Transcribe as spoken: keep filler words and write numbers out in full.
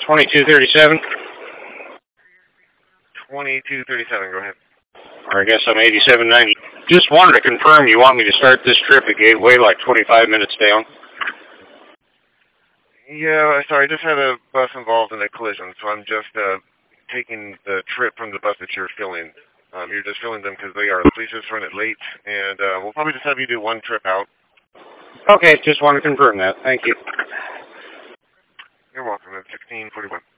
twenty-two thirty-seven. twenty-two thirty-seven, go ahead. Or I guess I'm eighty-seven ninety. Just wanted to confirm you want me to start this trip at Gateway like twenty-five minutes down. Yeah, sorry, I just had a bus involved in a collision, so I'm just uh, taking the trip from the bus that you're filling. Um, you're just filling them because they are. Please just run it late, and uh, we'll probably just have you do one trip out. Okay, just want to confirm that. Thank you. You're welcome. It's sixteen forty-one.